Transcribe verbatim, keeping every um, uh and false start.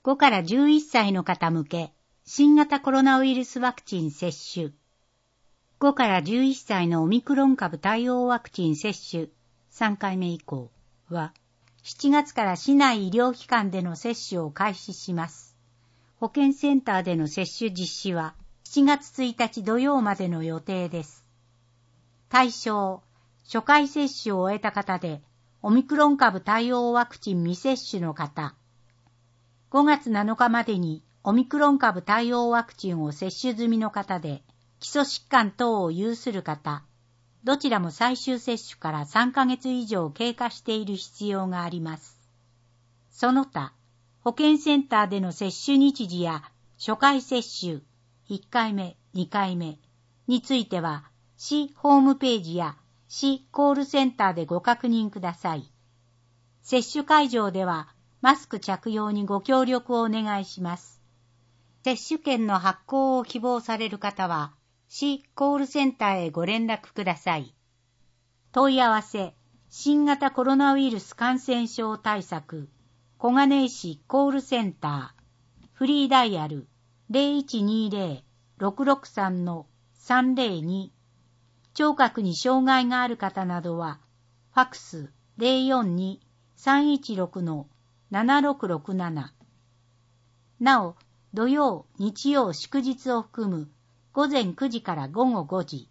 ごからじゅういっさいの方向け、新型コロナウイルスワクチン接種。ごからじゅういっさいのオミクロン株対応ワクチン接種さんかいめ以降は、しちがつから市内医療機関での接種を開始します。保健センターでの接種実施はしちがつついたち土曜までの予定です。対象、初回接種を終えた方で、オミクロン株対応ワクチン未接種の方、ごがつなのかまでにオミクロン株対応ワクチンを接種済みの方で、基礎疾患等を有する方、どちらも最終接種からさんかげつ以上経過している必要があります。その他、保健センターでの接種日時や初回接種いっかいめ、にかいめについては、市ホームページや市コールセンターでご確認ください。接種会場では、マスク着用にご協力をお願いします。接種券の発行を希望される方は、市コールセンターへご連絡ください。問い合わせ、新型コロナウイルス感染症対策、小金井市コールセンター、フリーダイヤル ゼロいちにゼロ ろくろくさん さんゼロに、聴覚に障害がある方などは、ファクス ゼロよんに さんいちろく ななろくろくなな。なお、土曜、日曜、祝日を含む午前くじから午後ごじ、